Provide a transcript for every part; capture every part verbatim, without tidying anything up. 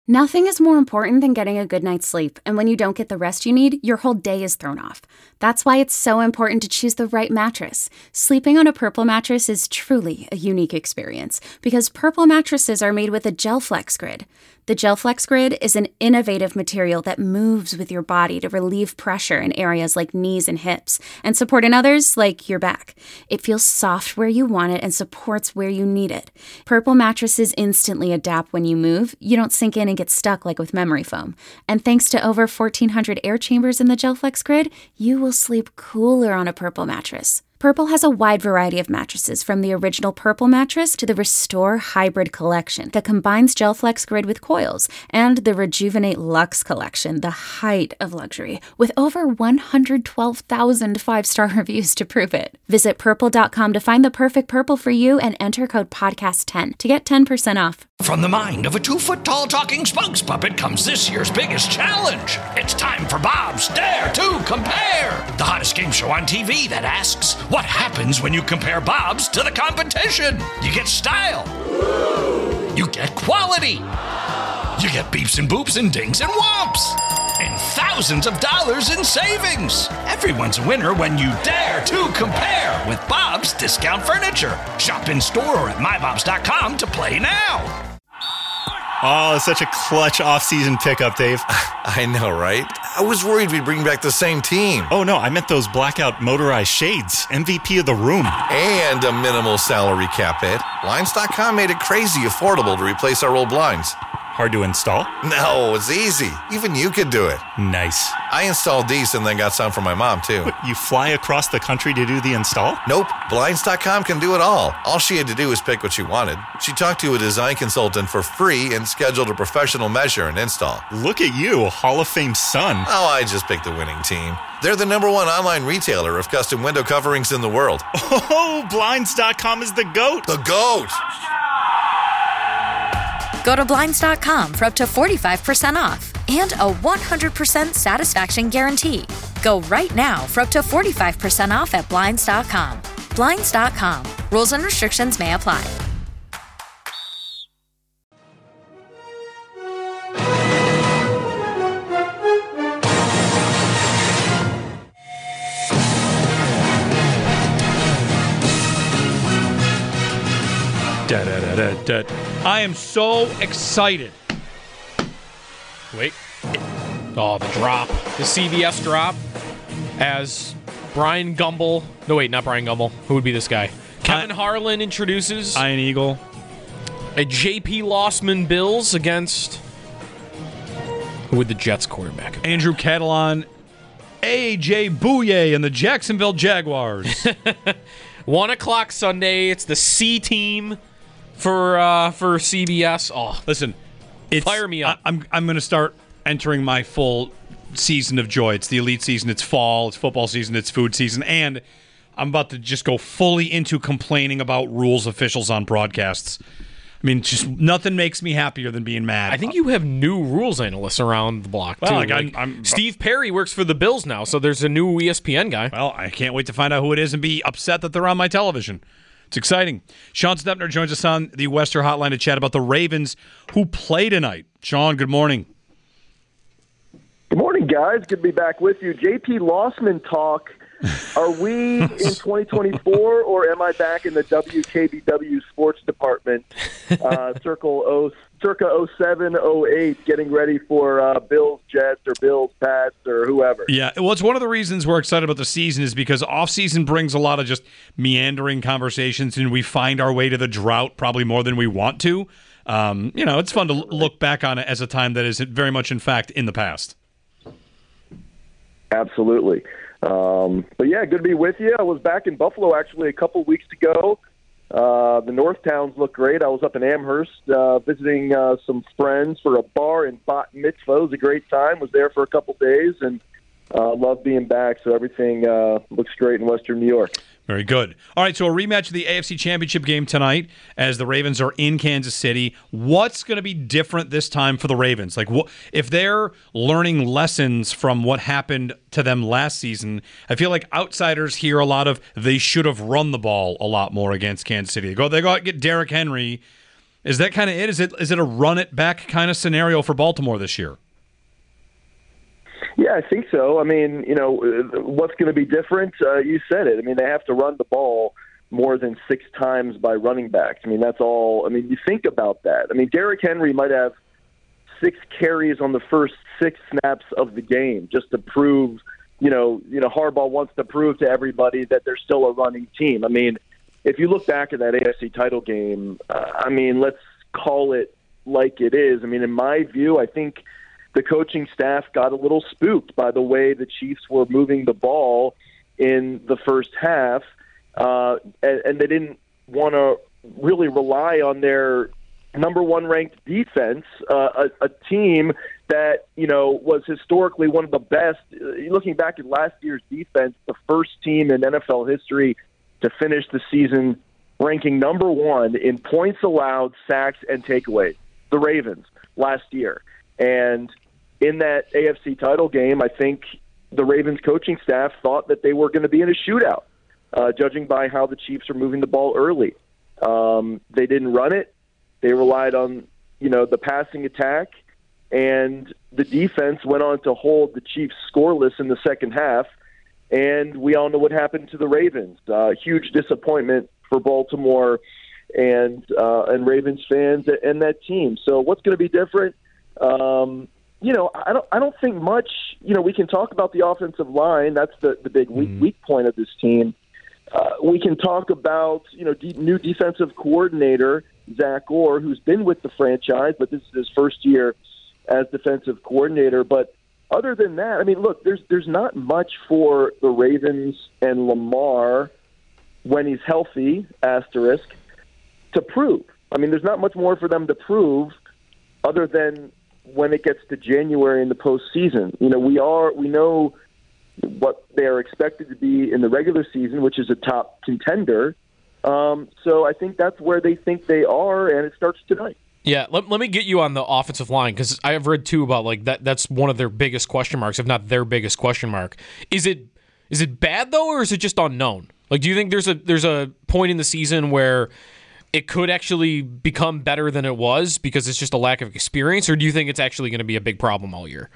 Nothing is more important than getting a good night's sleep, and when you don't get the rest you need, your whole day is thrown off. That's why it's so important to choose the right mattress. Sleeping on a Purple mattress is truly a unique experience, because Purple mattresses are made with a GelFlex Grid. The GelFlex Grid is an innovative material that moves with your body to relieve pressure in areas like knees and hips, and support in others like your back. It feels soft where you want it and supports where you need it. Purple mattresses instantly adapt when you move. You don't sink in and get stuck like with memory foam. And thanks to over fourteen hundred air chambers in the GelFlex Grid, you will sleep cooler on a Purple mattress. Purple has a wide variety of mattresses, from the original Purple mattress to the Restore Hybrid collection that combines GelFlex Grid with coils, and the Rejuvenate Luxe collection, the height of luxury, with over one hundred twelve thousand five-star reviews to prove it. Visit purple dot com to find the perfect Purple for you and enter code podcast ten to get ten percent off. From the mind of a two-foot-tall talking spokes puppet comes this year's biggest challenge. It's time for Bob's Dare to Compare, the hottest game show on T V that asks, what happens when you compare Bob's to the competition? You get style. You get quality. You get beeps and boops and dings and whomps. And thousands of dollars in savings. Everyone's a winner when you dare to compare with Bob's Discount Furniture. Shop in store or at my bobs dot com to play now. Oh, it's such a clutch off-season pickup, Dave. I know, right? I was worried we'd bring back the same team. Oh, no, I meant those blackout motorized shades. M V P of the room. And a minimal salary cap hit. Blinds dot com made it crazy affordable to replace our old blinds. Hard to install? No, it's easy. Even you could do it. Nice. I installed these and then got some for my mom, too. What, you fly across the country to do the install? Nope. Blinds dot com can do it all. All she had to do was pick what she wanted. She talked to a design consultant for free and scheduled a professional measure and install. Look at you, Hall of Fame son. Oh, I just picked the winning team. They're the number one online retailer of custom window coverings in the world. Oh, Blinds dot com is the GOAT. The GOAT! Go to Blinds dot com for up to forty-five percent off and a one hundred percent satisfaction guarantee. Go right now for up to forty-five percent off at Blinds dot com. Blinds dot com. Rules and restrictions may apply. Da, da, da, da, da. I am so excited. Wait. Oh, the drop. The C B S drop. As Brian Gumbel. No, wait, not Brian Gumbel. Who would be this guy? Kevin I, Harlan introduces Ian Eagle. A J P Lossman Bills against. Who would the Jets quarterback? Andrew Catalon. A J Bouye and the Jacksonville Jaguars. One o'clock Sunday. It's the C team. For uh, for C B S, oh, listen, it's, fire me up. I, I'm I'm going to start entering my full season of joy. It's the elite season. It's fall. It's football season. It's food season, and I'm about to just go fully into complaining about rules officials on broadcasts. I mean, just nothing makes me happier than being mad. I think you have new rules analysts around the block well, too. Like like I'm, I'm, Steve Perry works for the Bills now, so there's a new E S P N guy. Well, I can't wait to find out who it is and be upset that they're on my television. It's exciting. Sean Stepner joins us on the Wester Hotline to chat about the Ravens, who play tonight. Sean, good morning. Good morning, guys. Good to be back with you. J P Lossman talk. Are we in twenty twenty-four, or am I back in the W K B W sports department, uh, circle o, circa oh seven, oh eight, getting ready for uh, Bills Jets or Bills Pats or whoever? Yeah, well, it's one of the reasons we're excited about the season is because off-season brings a lot of just meandering conversations, and we find our way to the drought probably more than we want to. Um, you know, it's fun to look back on it as a time that is very much, in fact, in the past. Absolutely. Um, but yeah, good to be with you. I was back in Buffalo actually a couple weeks ago. Uh, the North Towns look great. I was up in Amherst uh, visiting uh, some friends for a bar and bat mitzvah. It was a great time. Was there for a couple days and uh, love being back. So everything uh, looks great in Western New York. Very good. All right, so a rematch of the A F C Championship game tonight as the Ravens are in Kansas City. What's going to be different this time for the Ravens? Like, what, if they're learning lessons from what happened to them last season, I feel like outsiders hear a lot of they should have run the ball a lot more against Kansas City. They go, they go out and get Derrick Henry, Is that kind of it? Is it is it a run-it-back kind of scenario for Baltimore this year? Yeah, I think so. I mean, you know, what's going to be different? Uh, you said it. I mean, they have to run the ball more than six times by running backs. I mean, that's all. I mean, you think about that. I mean, Derrick Henry might have six carries on the first six snaps of the game just to prove, you know, you know, Harbaugh wants to prove to everybody that they're still a running team. I mean, if you look back at that A F C title game, uh, I mean, let's call it like it is. I mean, in my view, I think the coaching staff got a little spooked by the way the Chiefs were moving the ball in the first half, uh, and, and they didn't want to really rely on their number one ranked defense, uh, a, a team that, you know, was historically one of the best. Looking back at last year's defense, the first team in N F L history to finish the season ranking number one in points allowed, sacks, and takeaways, the Ravens last year. And in that A F C title game, I think the Ravens coaching staff thought that they were going to be in a shootout, uh, judging by how the Chiefs are moving the ball early. Um, they didn't run it. They relied on, you know, the passing attack, and the defense went on to hold the Chiefs scoreless in the second half. And we all know what happened to the Ravens. Uh, huge disappointment for Baltimore and uh, and Ravens fans and that team. So what's going to be different? Um, you know, I don't. I don't think much. You know, we can talk about the offensive line. That's the the big weak mm-hmm. weak point of this team. Uh, we can talk about, you know, de- new defensive coordinator Zach Orr, who's been with the franchise, but this is his first year as defensive coordinator. But other than that, I mean, look, there's there's not much for the Ravens and Lamar when he's healthy, asterisk, to prove. I mean, there's not much more for them to prove other than when it gets to January in the postseason. You know, we are we know what they are expected to be in the regular season, which is a top contender. Um, so I think that's where they think they are, and it starts tonight. Yeah, let, let me get you on the offensive line, because I have read too about like that. That's one of their biggest question marks, if not their biggest question mark. Is it is it bad though, or is it just unknown? Like, do you think there's a there's a point in the season where it could actually become better than it was because it's just a lack of experience, or do you think it's actually going to be a big problem all year?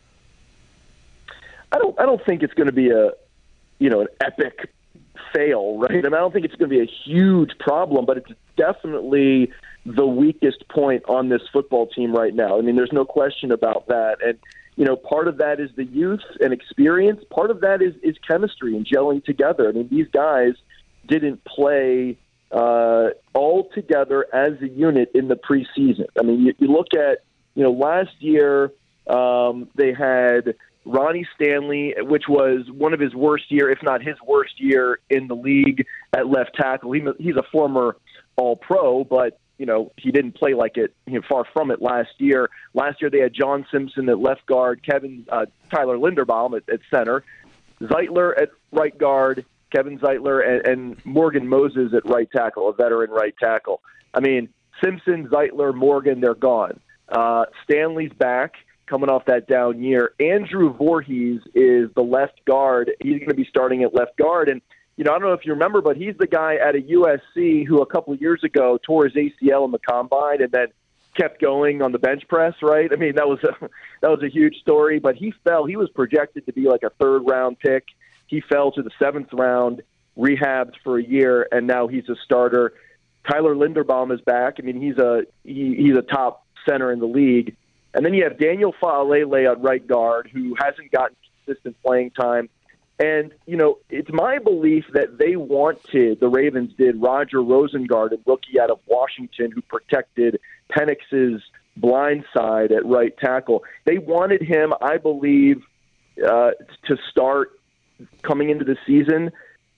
I don't. I don't think it's going to be a, you know, an epic fail, right? I mean, I don't think it's going to be a huge problem, but it's definitely the weakest point on this football team right now. I mean, there's no question about that. And, you know, part of that is the youth and experience. Part of that is, is chemistry and gelling together. I mean, these guys didn't play uh, all together as a unit in the preseason. I mean, you, you look at, you know, last year um, they had Ronnie Stanley, which was one of his worst year, if not his worst year in the league at left tackle. He, he's a former All-Pro, but, you know, he didn't play like it, you know, far from it last year. Last year they had John Simpson at left guard, Kevin uh, Tyler Linderbaum at, at center, Zeitler at right guard, Kevin Zeitler, and, and Morgan Moses at right tackle, a veteran right tackle. I mean, Simpson, Zeitler, Morgan, they're gone. Uh, Stanley's back, coming off that down year. Andrew Voorhees is the left guard. He's going to be starting at left guard. And, you know, I don't know if you remember, but he's the guy at a U S C who a couple of years ago tore his A C L in the combine and then kept going on the bench press, right? I mean, that was a, that was a huge story, but he fell. He was projected to be like a third-round pick. He fell to the seventh round, rehabbed for a year, and now he's a starter. Tyler Linderbaum is back. I mean, he's a he, he's a top center in the league. And then you have Daniel Faalele at right guard, who hasn't gotten consistent playing time. And, you know, it's my belief that they wanted, the Ravens did, Roger Rosengard, a rookie out of Washington who protected Penix's blind side at right tackle. They wanted him, I believe, uh, to start coming into the season.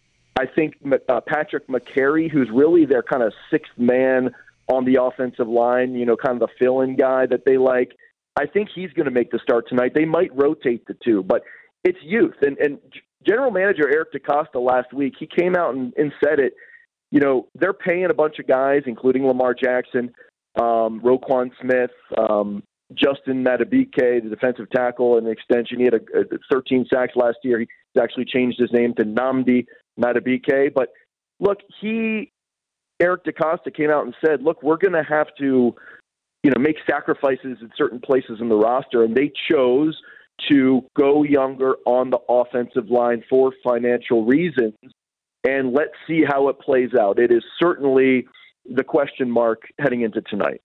I think uh, Patrick McCary, who's really their kind of sixth man on the offensive line, you know, kind of the fill-in guy that they like, I think he's going to make the start tonight. They might rotate the two, but it's youth. And, and General Manager Eric DeCosta last week, he came out and, and said it, you know, they're paying a bunch of guys, including Lamar Jackson, um, Roquan Smith, um, Justin Madubuike, the defensive tackle, and the extension. He had a, a thirteen sacks last year. He's actually changed his name to Nnamdi Madubuike. But look, he Eric DeCosta came out and said, look, we're going to have to, you know, make sacrifices in certain places in the roster, and they chose to go younger on the offensive line for financial reasons, and let's see how it plays out. It is certainly the question mark heading into tonight.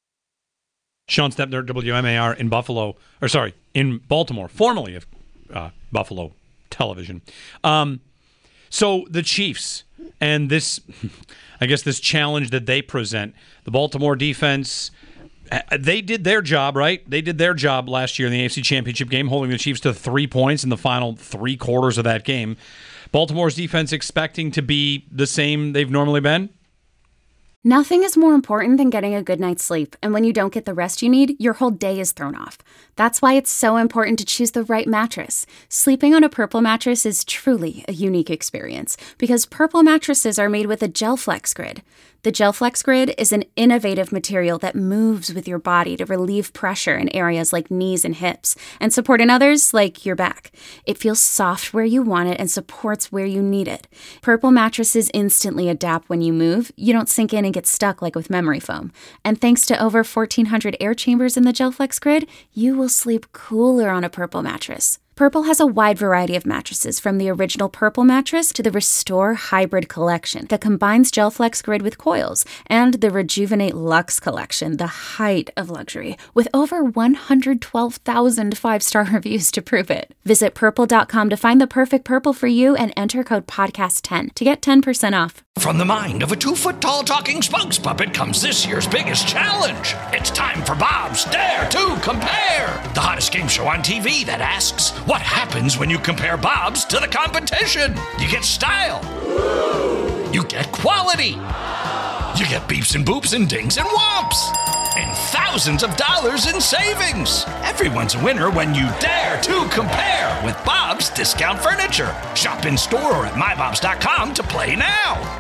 Sean Stepner, W M A R in Buffalo, or sorry, in Baltimore, formerly of uh, Buffalo Television. Um, so the Chiefs and this, I guess this challenge that they present, the Baltimore defense, they did their job, right? They did their job last year in the A F C Championship game, holding the Chiefs to three points in the final three quarters of that game. Baltimore's defense expecting to be the same they've normally been? Nothing is more important than getting a good night's sleep, and when you don't get the rest you need, your whole day is thrown off. That's why it's so important to choose the right mattress. Sleeping on a Purple mattress is truly a unique experience, because Purple mattresses are made with a GelFlex Grid. The GelFlex Grid is an innovative material that moves with your body to relieve pressure in areas like knees and hips, and support in others like your back. It feels soft where you want it and supports where you need it. Purple mattresses instantly adapt when you move. You don't sink in and get stuck like with memory foam. And thanks to over fourteen hundred air chambers in the GelFlex Grid, you will sleep cooler on a Purple mattress. Purple has a wide variety of mattresses, from the original Purple mattress to the Restore Hybrid collection that combines GelFlex Grid with coils, and the Rejuvenate Luxe collection, the height of luxury, with over one hundred twelve thousand five-star reviews to prove it. Visit purple dot com to find the perfect Purple for you and enter code podcast ten to get ten percent off. From the mind of a two-foot-tall talking spokes puppet comes this year's biggest challenge. It's time for Bob's Dare to Compare, the hottest game show on T V that asks, what happens when you compare Bob's to the competition? You get style. You get quality. You get beeps and boops and dings and whomps. And thousands of dollars in savings. Everyone's a winner when you dare to compare with Bob's Discount Furniture. Shop in store or at my bobs dot com to play now.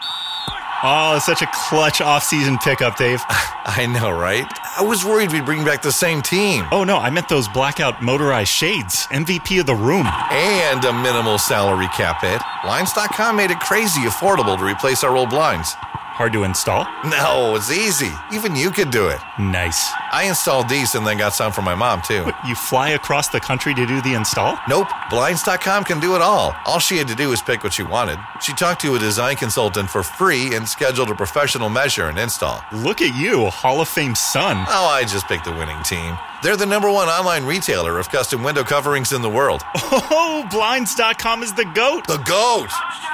Oh, such a clutch off-season pickup, Dave. I know, right? I was worried we'd bring back the same team. Oh, no, I meant those blackout motorized shades. M V P of the room. And a minimal salary cap hit. Blinds dot com made it crazy affordable to replace our old blinds. Hard to install? No, it's easy. Even you could do it. Nice. I installed these and then got some for my mom, too. What, you fly across the country to do the install? Nope. Blinds dot com can do it all. All she had to do was pick what she wanted. She talked to a design consultant for free and scheduled a professional measure and install. Look at you, Hall of Fame son. Oh, I just picked the winning team. They're the number one online retailer of custom window coverings in the world. Oh, Blinds dot com is the GOAT. The GOAT!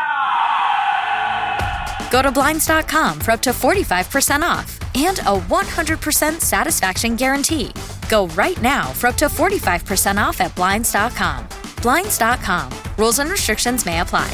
Go to Blinds dot com for up to forty-five percent off and a one hundred percent satisfaction guarantee. Go right now for up to forty-five percent off at Blinds dot com. Blinds dot com. Rules and restrictions may apply.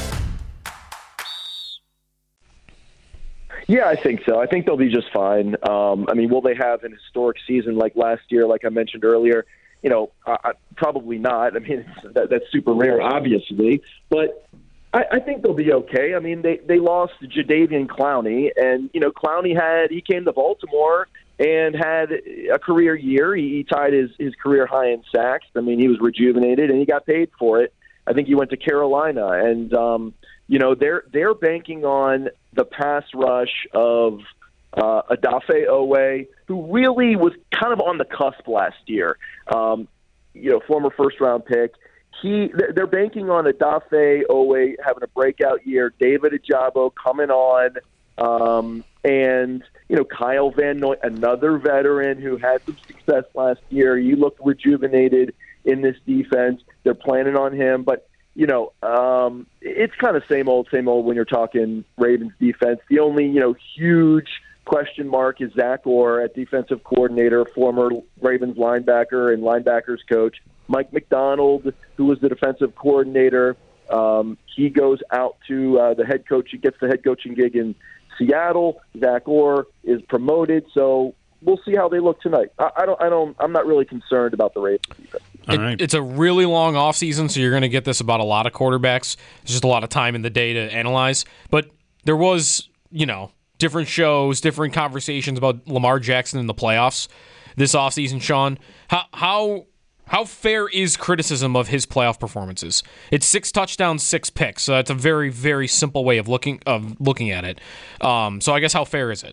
Yeah, I think so. I think they'll be just fine. Um, I mean, will they have an historic season like last year, like I mentioned earlier? You know, uh, probably not. I mean, it's, that, that's super rare, obviously. But I, I think they'll be okay. I mean, they, they lost Jadeveon Clowney, and, you know, Clowney had, he came to Baltimore and had a career year. He, he tied his, his career high in sacks. I mean, he was rejuvenated, and he got paid for it. I think he went to Carolina, and, um, you know, they're they're banking on the pass rush of uh, Odafe Oweh, who really was kind of on the cusp last year. Um, you know, former first-round pick. He they're banking on Odafe Oweh having a breakout year. David Ojabo coming on, um, and you know Kyle Van Noy, another veteran who had some success last year. You look rejuvenated in this defense. They're planning on him, but. You know, um, it's kind of same old, same old when you're talking Ravens defense. The only, you know, huge question mark is Zach Orr at defensive coordinator, former Ravens linebacker and linebackers coach. Mike McDonald, who was the defensive coordinator, um, he goes out to uh, the head coach. He gets the head coaching gig in Seattle. Zach Orr is promoted, so we'll see how they look tonight. I, I don't, I don't, I'm not really concerned about the Ravens defense. It, right. It's a really long offseason, so you're going to get this about a lot of quarterbacks. There's just a lot of time in the day to analyze. But there was, you know, different shows, different conversations about Lamar Jackson in the playoffs this offseason, Sean. How how How fair is criticism of his playoff performances? It's six touchdowns, six picks. So that's a very, very simple way of looking of looking at it. Um, so I guess how fair is it?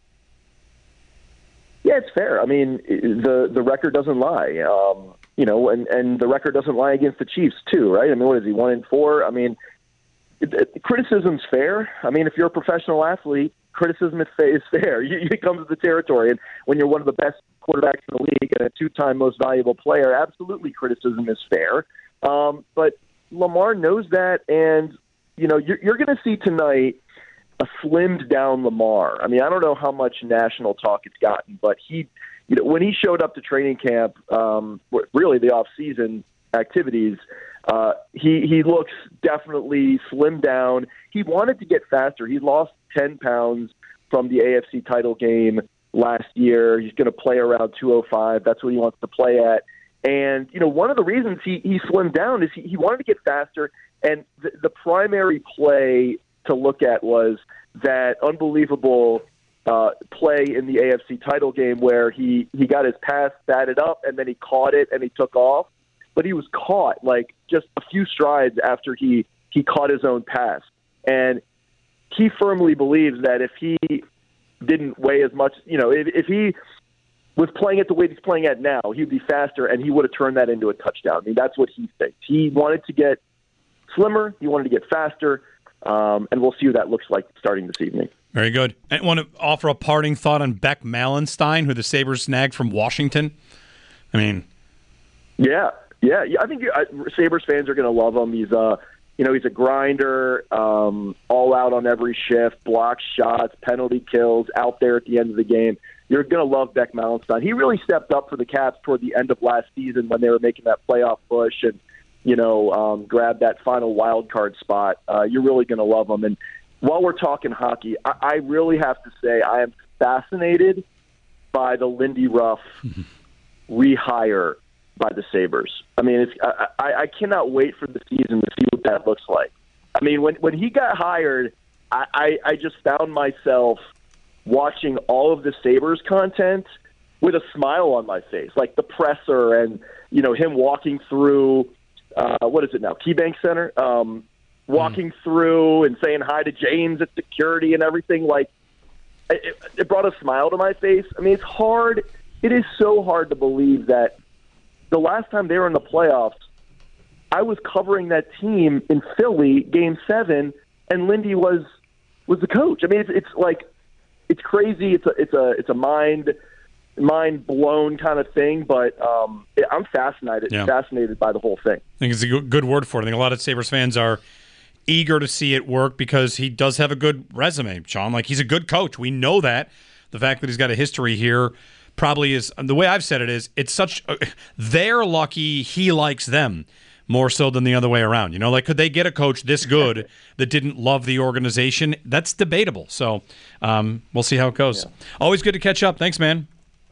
Yeah, it's fair. I mean, the the record doesn't lie. Um, you know, and, and the record doesn't lie against the Chiefs too, right? I mean, what is he, one and four? I mean, it, it, criticism's fair. I mean, if you're a professional athlete, criticism is fair. Is fair. You, you come to the territory, and when you're one of the best quarterbacks in the league and a two-time most valuable player, absolutely criticism is fair. Um, but Lamar knows that, and you know, you're, you're going to see tonight a slimmed down Lamar. I mean, I don't know how much national talk it's gotten, but he, you know, when he showed up to training camp, um, really the off-season activities, uh, he he looks definitely slimmed down. He wanted to get faster. He lost ten pounds from the A F C title game last year. He's going to play around two oh five. That's what he wants to play at. And, you know, one of the reasons he, he slimmed down is he, he wanted to get faster, and the, the primary play to look at was that unbelievable uh, play in the A F C title game where he, he got his pass batted up, and then he caught it, and he took off. But he was caught, like, just a few strides after he, he caught his own pass. And he firmly believes that if he didn't weigh as much, you know, if, if he was playing it the way he's playing it now, he'd be faster, and he would have turned that into a touchdown. I mean, that's what he thinks. He wanted to get slimmer. He wanted to get faster, um, and we'll see what that looks like starting this evening. Very good. I want to offer a parting thought on Beck Malenstein, who the Sabres snagged from Washington. I mean... Yeah, yeah. yeah I think uh, Sabres fans are going to love him. He's uh, you know, he's a grinder, um, all out on every shift, blocks shots, penalty kills, out there at the end of the game. You're going to love Beck Malenstein. He really stepped up for the Caps toward the end of last season when they were making that playoff push and, you know, um, grabbed that final wild card spot. Uh, you're really going to love him. And while we're talking hockey, I, I really have to say I am fascinated by the Lindy Ruff rehire by the Sabres. I mean, it's, I, I, I cannot wait for the season to see what that looks like. I mean, when when he got hired, I, I, I just found myself watching all of the Sabres content with a smile on my face, like the presser and, you know, him walking through, uh, what is it now, KeyBank Center, um, walking mm. through and saying hi to James at security and everything. Like, it, it brought a smile to my face. I mean, it's hard. It is so hard to believe that the last time they were in the playoffs, I was covering that team in Philly, Game Seven, and Lindy was was the coach. I mean, it's, it's like it's crazy. It's a it's a it's a mind mind blown kind of thing. But um, I'm fascinated yeah. fascinated by the whole thing. I think it's a good word for it. I think a lot of Sabres fans are eager to see it work because he does have a good resume, Sean. Like, he's a good coach. We know that. The fact that he's got a history here probably is, the way I've said it is, it's such, they're lucky he likes them more so than the other way around. You know, like, could they get a coach this good that didn't love the organization? That's debatable. So um, we'll see how it goes. Yeah. Always good to catch up. Thanks, man.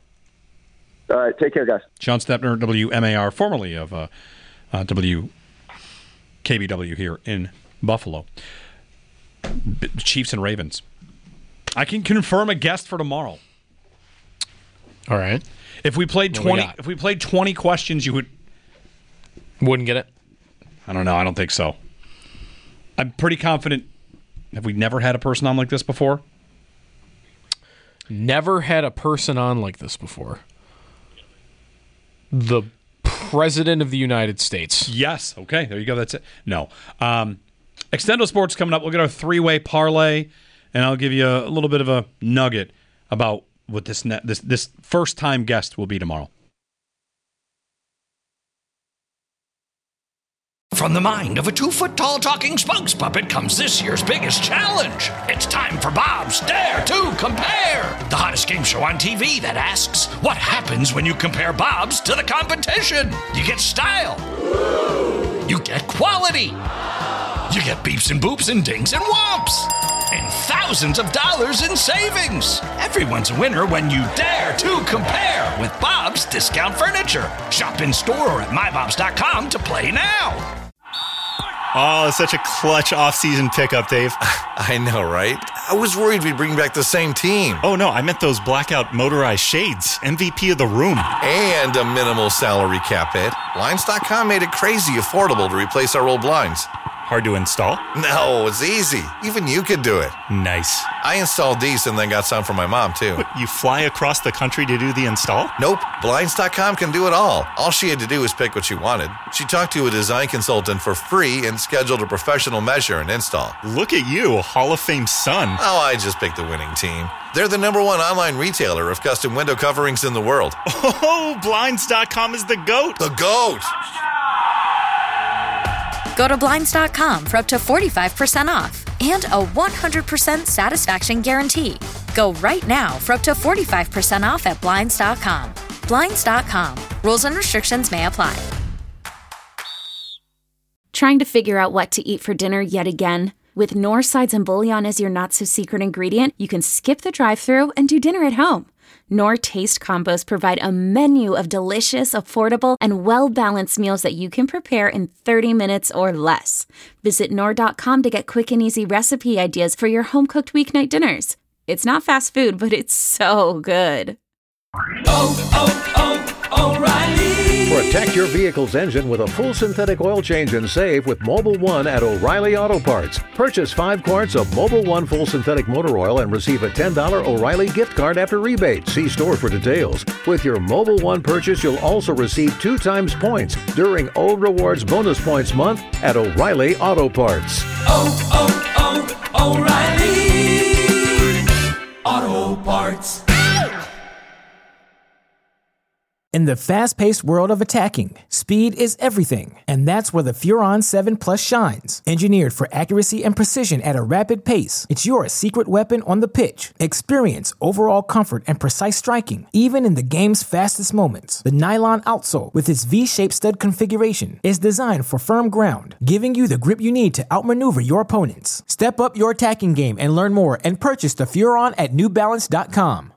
All right. Take care, guys. Sean Stepner, W M A R, formerly of uh, uh, W K B W here in Buffalo. B- Chiefs and Ravens. I can confirm a guest for tomorrow. All right. If we played twenty, we if we played twenty questions, you would wouldn't get it. I don't know. I don't think so. I'm pretty confident. Have we never had a person on like this before? Never had a person on like this before. The President of the United States. Yes. Okay. There you go. That's it. No. Um, Extendo Sports coming up. We'll get our three-way parlay, and I'll give you a little bit of a nugget about what this net, this this first time guest will be tomorrow. From the mind of a two-foot-tall talking spokes puppet comes this year's biggest challenge. It's time for Bob's Dare to Compare, the hottest game show on T V that asks, what happens when you compare Bob's to the competition? You get style. You get quality. You get beeps and boops and dings and whomps. And thousands of dollars in savings. Everyone's a winner when you dare to compare with Bob's Discount Furniture. Shop in store or at my bobs dot com to play now. Oh, such a clutch off-season pickup, Dave. I know, right? I was worried we'd bring back the same team. Oh, no, I meant those blackout motorized shades. M V P of the room. And a minimal salary cap hit. Blinds dot com made it crazy affordable to replace our old blinds. Hard to install? No, it's easy. Even you could do it. Nice. I installed these and then got some for my mom, too. But you fly across the country to do the install? Nope. Blinds dot com can do it all. All she had to do was pick what she wanted. She talked to a design consultant for free and scheduled a professional measure and install. Look at you, Hall of Fame son. Oh, I just picked the winning team. They're the number one online retailer of custom window coverings in the world. Oh, Blinds dot com is the GOAT. The GOAT! Go to Blinds dot com for up to forty-five percent off and a one hundred percent satisfaction guarantee. Go right now for up to forty-five percent off at Blinds dot com. Blinds dot com. Rules and restrictions may apply. Trying to figure out what to eat for dinner yet again? With Knorr sides and bouillon as your not-so-secret ingredient, you can skip the drive-thru and do dinner at home. Knorr Taste Combos provide a menu of delicious, affordable, and well-balanced meals that you can prepare in thirty minutes or less. Visit Knorr dot com to get quick and easy recipe ideas for your home-cooked weeknight dinners. It's not fast food, but it's so good. Oh, oh, oh, O'Reilly! Protect your vehicle's engine with a full synthetic oil change and save with Mobil one at O'Reilly Auto Parts. Purchase five quarts of Mobil one full synthetic motor oil and receive a ten dollars O'Reilly gift card after rebate. See store for details. With your Mobil one purchase, you'll also receive two times points during O Rewards Bonus Points Month at O'Reilly Auto Parts. Oh, oh, oh, O'Reilly Auto Parts. In the fast-paced world of attacking, speed is everything, and that's where the Furon seven Plus shines. Engineered for accuracy and precision at a rapid pace, it's your secret weapon on the pitch. Experience overall comfort and precise striking, even in the game's fastest moments. The nylon outsole, with its V-shaped stud configuration, is designed for firm ground, giving you the grip you need to outmaneuver your opponents. Step up your attacking game and learn more and purchase the Furon at New Balance dot com.